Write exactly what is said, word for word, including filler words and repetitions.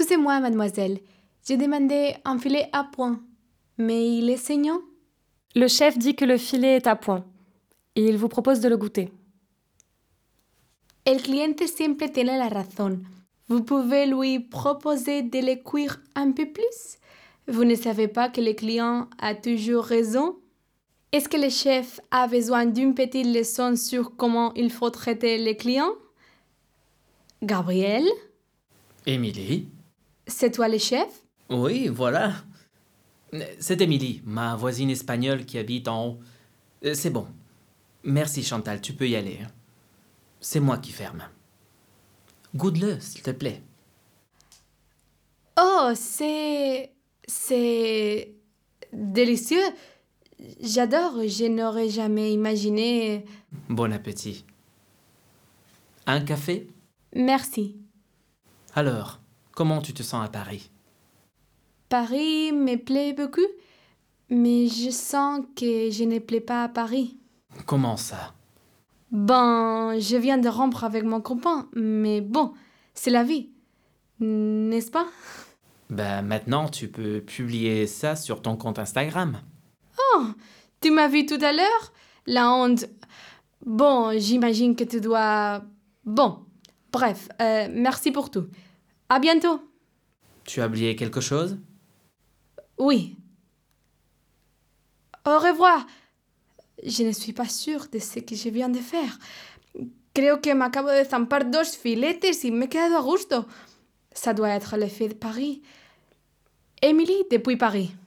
Excusez-moi, mademoiselle. J'ai demandé un filet à point, mais il est saignant. Le chef dit que le filet est à point et il vous propose de le goûter. El cliente siempre tiene la razón. Vous pouvez lui proposer de le cuire un peu plus? Vous ne savez pas que le client a toujours raison? Est-ce que le chef a besoin d'une petite leçon sur comment il faut traiter les clients? Gabriel, Émilie? c'est toi le chef? Oui, voilà. C'est Émilie, ma voisine espagnole qui habite en haut. Euh, C'est bon. Merci Chantal, tu peux y aller. C'est moi qui ferme. Goûte-le, s'il te plaît. Oh, c'est... c'est... délicieux. J'adore, je n'aurais jamais imaginé... Bon appétit. Un café? Merci. Alors, comment tu te sens à Paris? Paris me plaît beaucoup, mais je sens que je ne plais pas à Paris. Comment ça? Ben, je viens de rompre avec mon copain, mais bon, c'est la vie, n'est-ce pas? Ben maintenant, tu peux publier ça sur ton compte Instagram. Oh, tu m'as vu tout à l'heure? La honte. Bon, j'imagine que tu dois... Bon, bref, euh, merci pour tout. À bientôt. Tu as oublié quelque chose? Oui. Au revoir. Je ne suis pas sûre de ce que je viens de faire. Creo que me acabo de zampar dos filetes y me he quedado a gusto. Ça doit être l'effet de Paris. Émilie depuis Paris.